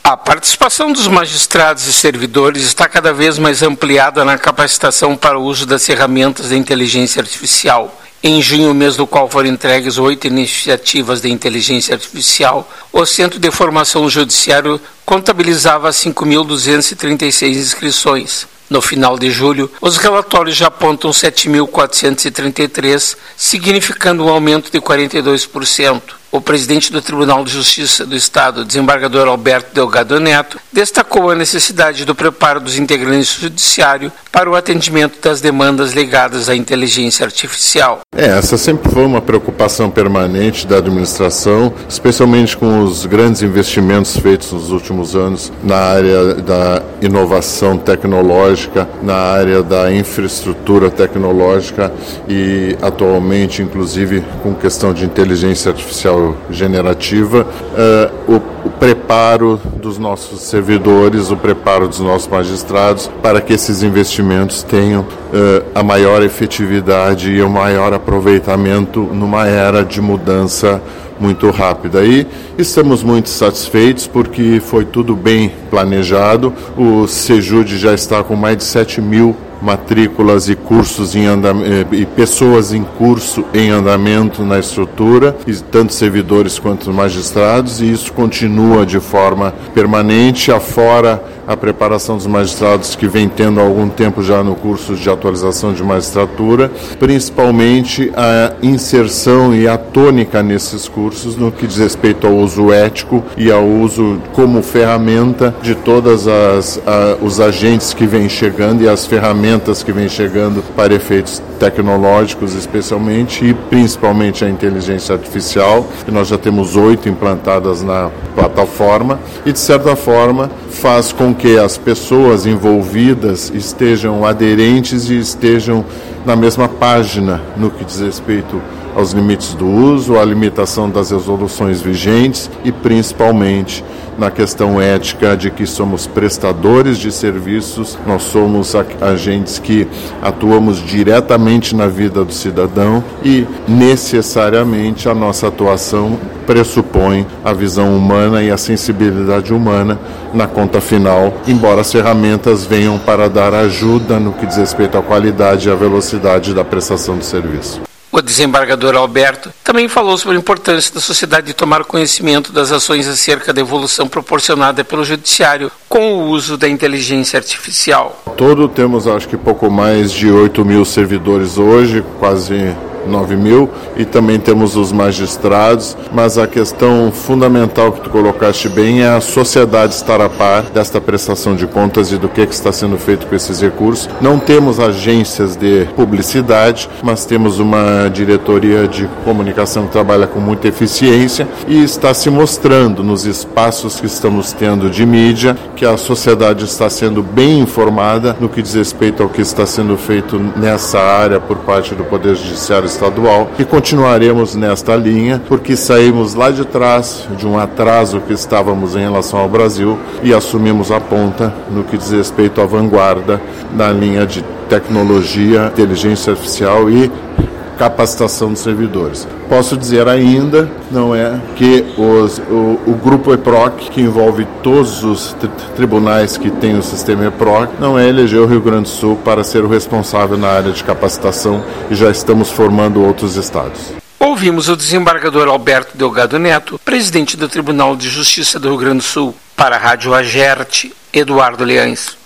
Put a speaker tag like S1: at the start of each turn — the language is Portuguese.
S1: A participação dos magistrados e servidores está cada vez mais ampliada na capacitação para o uso das ferramentas da inteligência artificial. Em junho, mês do qual foram entregues 8 iniciativas de inteligência artificial, o Centro de Formação Judiciário contabilizava 5.236 inscrições. No final de julho, os relatórios já apontam 7.433, significando um aumento de 42%. O presidente do Tribunal de Justiça do Estado, desembargador Alberto Delgado Neto, destacou a necessidade do preparo dos integrantes do Judiciário para o atendimento das demandas ligadas à inteligência artificial.
S2: Essa sempre foi uma preocupação permanente da administração, especialmente com os grandes investimentos feitos nos últimos anos na área da inovação tecnológica, na área da infraestrutura tecnológica e atualmente, inclusive, com questão de inteligência artificial generativa, o preparo dos nossos servidores, o preparo dos nossos magistrados para que esses investimentos tenham a maior efetividade e o maior aproveitamento numa era de mudança muito rápida. E estamos muito satisfeitos porque foi tudo bem planejado. O Sejud já está com mais de 7.000 matrículas e cursos em andamento e pessoas em curso em andamento na estrutura, e tanto servidores quanto magistrados, e isso continua de forma permanente, afora a preparação dos magistrados que vem tendo há algum tempo já no curso de atualização de magistratura, principalmente a inserção e a tônica nesses cursos no que diz respeito ao uso ético e ao uso como ferramenta de todas os agentes que vêm chegando e as ferramentas que vêm chegando para efeitos tecnológicos especialmente, e principalmente a inteligência artificial, que nós já temos 8 implantadas na plataforma, e de certa forma faz com que as pessoas envolvidas estejam aderentes e estejam na mesma página no que diz respeito aos limites do uso, à limitação das resoluções vigentes e principalmente na questão ética de que somos prestadores de serviços, nós somos agentes que atuamos diretamente na vida do cidadão e necessariamente a nossa atuação pressupõe a visão humana e a sensibilidade humana na conta final, embora as ferramentas venham para dar ajuda no que diz respeito à qualidade e à velocidade da prestação do serviço.
S1: O desembargador Alberto também falou sobre a importância da sociedade de tomar conhecimento das ações acerca da evolução proporcionada pelo Judiciário com o uso da inteligência artificial.
S2: Todo temos, acho que pouco mais de 8.000 servidores hoje, quase 9.000, e também temos os magistrados, mas a questão fundamental que tu colocaste bem é a sociedade estar a par desta prestação de contas e do que está sendo feito com esses recursos. Não temos agências de publicidade, mas temos uma diretoria de comunicação que trabalha com muita eficiência e está se mostrando nos espaços que estamos tendo de mídia que a sociedade está sendo bem informada no que diz respeito ao que está sendo feito nessa área por parte do Poder Judiciário estadual, e continuaremos nesta linha porque saímos lá de trás de um atraso que estávamos em relação ao Brasil e assumimos a ponta no que diz respeito à vanguarda na linha de tecnologia, inteligência artificial e capacitação dos servidores. Posso dizer ainda, não é, que o grupo EPROC, que envolve todos os tribunais que tem o sistema EPROC, não é eleger o Rio Grande do Sul para ser o responsável na área de capacitação, e já estamos formando outros estados.
S1: Ouvimos o desembargador Alberto Delgado Neto, presidente do Tribunal de Justiça do Rio Grande do Sul. Para a Rádio Agerte, Eduardo Leães.